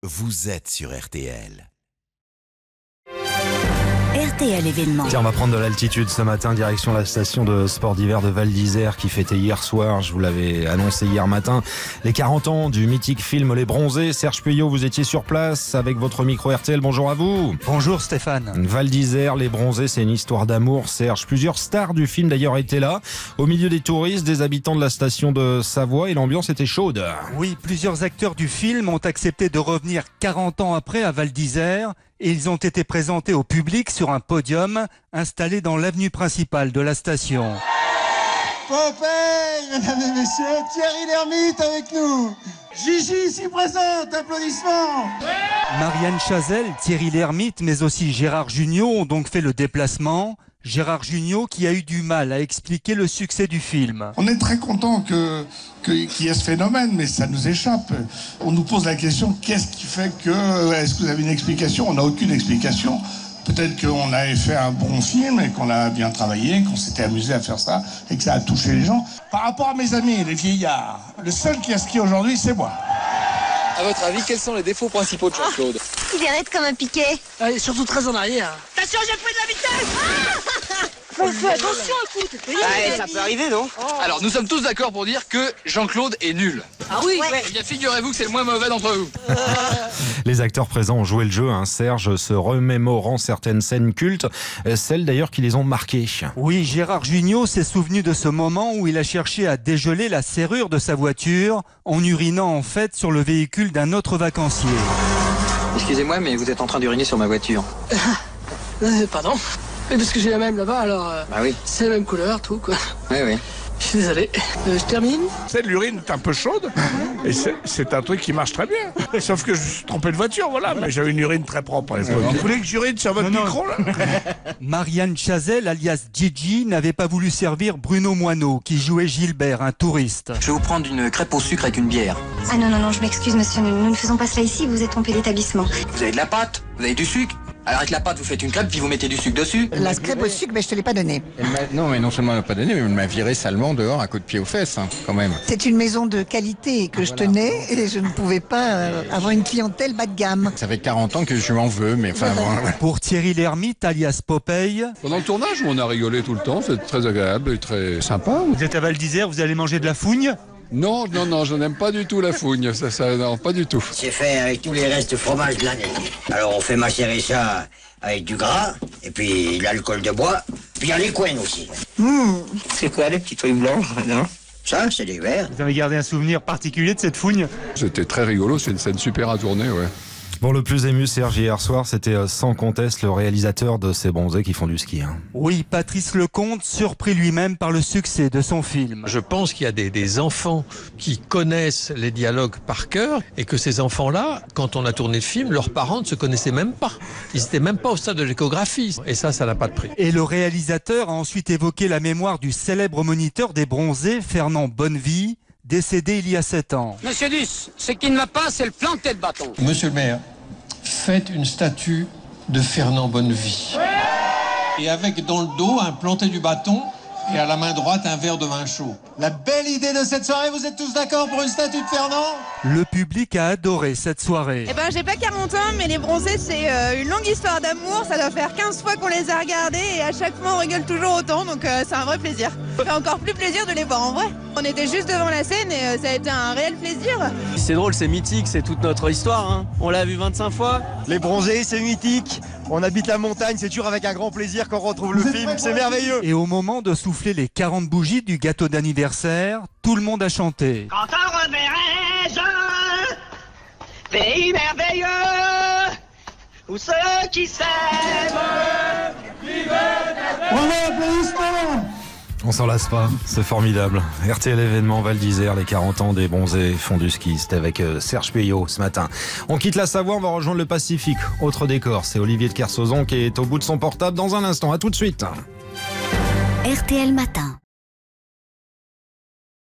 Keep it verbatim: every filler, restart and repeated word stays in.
vous êtes sur R T L. R T L événement. Tiens, on va prendre de l'altitude ce matin, direction la station de sport d'hiver de Val d'Isère qui fêtait hier soir, je vous l'avais annoncé hier matin, les quarante ans du mythique film Les Bronzés. Serge Puyot, vous étiez sur place avec votre micro R T L, bonjour à vous. Bonjour Stéphane. Val d'Isère, Les Bronzés, c'est une histoire d'amour, Serge. Plusieurs stars du film d'ailleurs étaient là, au milieu des touristes, des habitants de la station de Savoie, et l'ambiance était chaude. Oui, plusieurs acteurs du film ont accepté de revenir quarante ans après à Val d'Isère. Et ils ont été présentés au public sur un podium installé dans l'avenue principale de la station. Popeye, mesdames et messieurs, Thierry Lhermitte avec nous. Gigi ici présente, applaudissements. Marianne Chazelle, Thierry Lhermitte, mais aussi Gérard Jugnot ont donc fait le déplacement. Gérard Jugnot qui a eu du mal à expliquer le succès du film. On est très content que, que, qu'il y ait ce phénomène, mais ça nous échappe. On nous pose la question, qu'est-ce qui fait que... Est-ce que vous avez une explication ? On n'a aucune explication. Peut-être qu'on avait fait un bon film et qu'on a bien travaillé, qu'on s'était amusé à faire ça et que ça a touché les gens. Par rapport à mes amis, les vieillards, le seul qui a ski aujourd'hui, c'est moi. À votre avis, quels sont les défauts principaux de Jean-Claude ? Il est raide comme un piquet. Ah, et surtout très en arrière. Attention, j'ai pris de la vitesse. Ah Fais, fais attention, écoute. Ah, ça peut arriver, non ? oh. Alors, nous sommes tous d'accord pour dire que Jean-Claude est nul. Ah oui, ouais. ouais. Eh bien, figurez-vous que c'est le moins mauvais d'entre vous. Les acteurs présents ont joué le jeu, hein, Serge, se remémorant certaines scènes cultes, celles d'ailleurs qui les ont marquées. Oui, Gérard Jugnot s'est souvenu de ce moment où il a cherché à dégeler la serrure de sa voiture en urinant en fait sur le véhicule d'un autre vacancier. Excusez-moi, mais vous êtes en train d'uriner sur ma voiture. Euh, pardon. Mais parce que j'ai la même là-bas, alors... Euh, ah oui. C'est la même couleur, tout, quoi. Oui, oui. Je suis désolé. Euh, je termine. C'est l'urine est un peu chaude et c'est, c'est un truc qui marche très bien. Sauf que je me suis trompé de voiture, voilà. Mais j'avais une urine très propre à l'époque. Vous voulez que j'urine sur votre non, micro, là ? Marianne Chazelle, alias Gigi, n'avait pas voulu servir Bruno Moineau, qui jouait Gilbert, un touriste. Je vais vous prendre une crêpe au sucre avec une bière. Ah non, non, non, je m'excuse monsieur, nous, nous ne faisons pas cela ici, vous êtes trompé d'établissement. Vous avez de la pâte ? Vous avez du sucre ? Alors avec la pâte, vous faites une crêpe, puis vous mettez du sucre dessus. La crêpe au sucre, mais je te l'ai pas donnée. Non, mais non seulement elle m'a pas donné, mais elle m'a viré salement dehors, un coup de pied aux fesses, hein, quand même. C'est une maison de qualité que je tenais et je ne pouvais pas euh, avoir une clientèle bas de gamme. Ça fait quarante ans que je m'en veux, mais enfin bon. Pour Thierry Lhermitte, alias Popeye. Pendant le tournage, on a rigolé tout le temps, c'est très agréable et très sympa. Vous êtes à Val d'Isère, vous allez manger de la fougne ? Non, non, non, je n'aime pas du tout la fougne, ça, ça, non, pas du tout. C'est fait avec tous les restes de fromage de l'année. Alors on fait macérer ça avec du gras, et puis l'alcool de bois, puis il y a les couennes aussi. Mmh. C'est quoi les petits trucs blancs, non ? Ça, c'est des verres. Vous avez gardé un souvenir particulier de cette fougne ? C'était très rigolo, c'est une scène super à tourner, ouais. Bon, le plus ému, Serge, hier soir, c'était sans conteste le réalisateur de ces bronzés qui font du ski. Hein. Oui, Patrice Lecomte, surpris lui-même par le succès de son film. Je pense qu'il y a des, des enfants qui connaissent les dialogues par cœur et que ces enfants-là, quand on a tourné le film, leurs parents ne se connaissaient même pas. Ils n'étaient même pas au stade de l'échographie. Et ça, ça n'a pas de prix. Et le réalisateur a ensuite évoqué la mémoire du célèbre moniteur des bronzés, Fernand Bonnevie, décédé il y a sept ans. Monsieur Duss, ce qui ne va pas, c'est le planté de bâton. Monsieur le maire, faites une statue de Fernand Bonnevie. Et avec dans le dos un planté du bâton et à la main droite un verre de vin chaud. La belle idée de cette soirée, vous êtes tous d'accord pour une statue de Fernand ? Le public a adoré cette soirée. Eh ben, j'ai pas quarante ans, mais les bronzés, c'est euh, une longue histoire d'amour. Ça doit faire quinze fois qu'on les a regardés et à chaque fois on rigole toujours autant, donc euh, c'est un vrai plaisir. Ça fait encore plus plaisir de les voir en vrai. On était juste devant la scène et euh, ça a été un réel plaisir. C'est drôle, c'est mythique, c'est toute notre histoire. Hein. On l'a vu vingt-cinq fois. Les bronzés, c'est mythique. On habite la montagne, c'est toujours avec un grand plaisir qu'on retrouve le film, c'est merveilleux. Et au moment de souffler les quarante bougies du gâteau d'anniversaire, tout le monde a chanté. Quand on reverrai-je, pays merveilleux, où ceux qui s'aiment vivent applaudissements. On s'en lasse pas, c'est formidable. R T L événement Val d'Isère, les quarante ans des bronzés font du ski. C'était avec Serge Puyot ce matin. On quitte la Savoie, on va rejoindre le Pacifique. Autre décor, c'est Olivier de Kersauzon qui est au bout de son portable dans un instant. À tout de suite. R T L Matin.